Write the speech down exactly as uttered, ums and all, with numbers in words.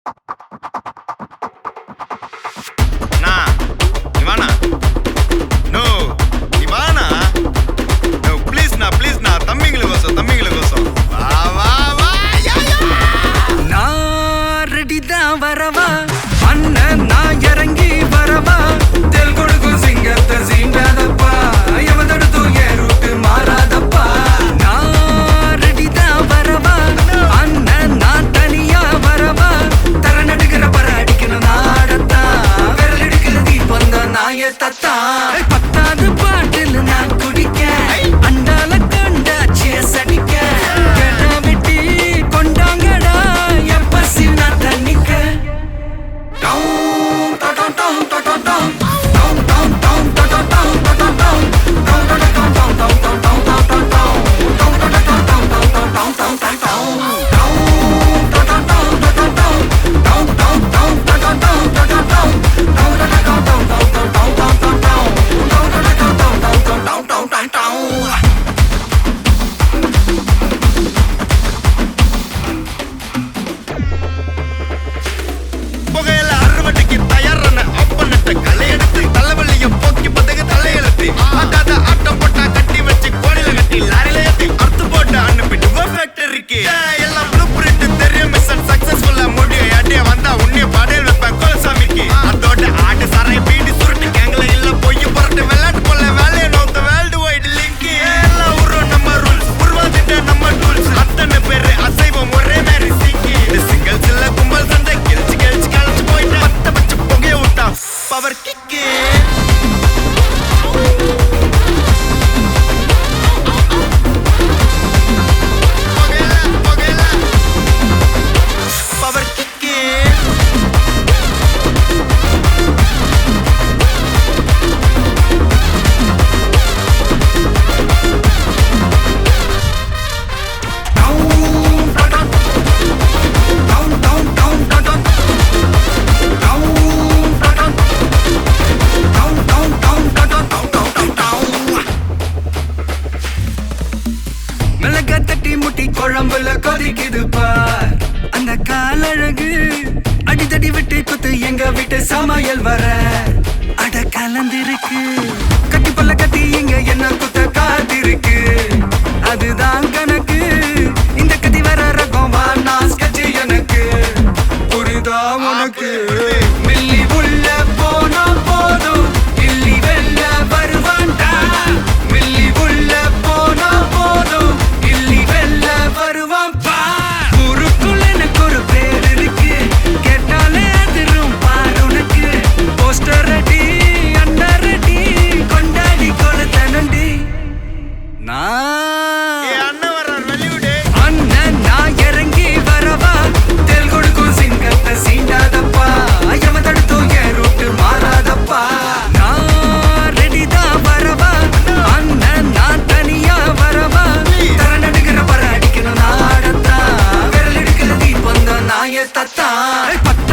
வரவா அண்ணன் நான் இறங்கி வரவா தெல் கொடுக்கும் சிங்கத்தை சீண்டாதப்பா எவன் தடுத்தும் என் ரூட்டு மாறாதப்பா நான் ரெடி தான் வரவா அண்ணன் நான் தனியா வரவா தர நடுக்கிற பர அடிக்கணும் நாடத்தான் விரல் எடுக்கிற தீபம் தான் நாய தத்தா பத்தாவது பாட்டில் நான் குடிக்க அண்டால கொண்டாச்சிய சடிக்க கேட்டா வெட்டி கொண்டாங்கடா என் பசி நான் தண்ணிக்க புகையில அறுவடைக்கு தயாரான அப்பனட்ட களை எடுத்து தலைவலியும் போக்கி பதகு தலையெழுத்து ஆட்டாத ஆட்டம் போட்டா கட்டி வச்சு கோடில கட்டி லாரில ஏத்தி அறுத்து போட்டு அனுப்பிட்டு ஃபேக்டரிக்கு எல்லாம் ப்ளூ பிரிண்ட் தெரியும் மிஷன் சக்சஸ்ஃபுல்லா முடியும் அடிய வந்தா உன்னைய பாடையில் வைப்பேன் கோலசாமிக்கு அதோட ஆட்டு சாரை பீடி சுருட்டு கேங்கல இல்ல பொய் புரட்டு விளையாட்டு போல வேலையை நோத்த வேர்ல்டு வைடு லிங்க் எல்லாம் உருவம் நம்ம ரூல்ஸ் உருவாதிட்ட நம்ம டூல்ஸ் அத்தனை பேரு அசைவம் ஒரே மாதிரி சிங்கி இது சிங்கிள்ஸ் இல்ல கும்பல் சண்டை கிழிச்சு கிழிச்சு கழிச்சு போயிட்டு பத்த வச்சு புகைய விட்டா பவர் கிக்கு பவர் கிக்கு மிளகா தட்டி முட்டி குழம்புல கொதிக்குது பார் அந்த காலழகு அடித்தடி விட்டு குத்து எங்க வீட்டு சமையல் வர அட கலந்திருக்கு கட்டி பல்ல கட்டி இங்க என்ன குத்த காத்திருக்கு அதுதான் கணக்கு இந்த கத்தி வர ரகம் வா நான் கட்சி எனக்கு புரிதா உனக்கு மில்லி உள்ள போனா போதும் இல்லி வெல்ல வருவான்டா மில்லி உள்ள போனா போதும் இல்லி வெல்ல வருவான் பா ஊருக்குள்ள எனக்கு ஒரு பேர் இருக்கு கேட்டாலே அதிரும் பார் உனக்கு போஸ்டர் ரெடி அண்டர் ரெடி கொண்டாடி கொளுத்தனண்டி நான் ஏ அண்ணன் வர்றார் வெளியூடு அண்ணன் நான் இறங்கி வரவா தெல் கொடுக்கும் சிங்கத்தை சீண்டாதப்பா எவன் தடுத்தும் என் ரூட்டு மாறாதப்பா நான் ரெடி தான் வரவா அண்ணன் நான் தனியா வரவா தர நடுக்கிற பர அடிக்கணும் நாடத்தான் விரல் எடுக்கிற தீபம் தான் நாய தத்தா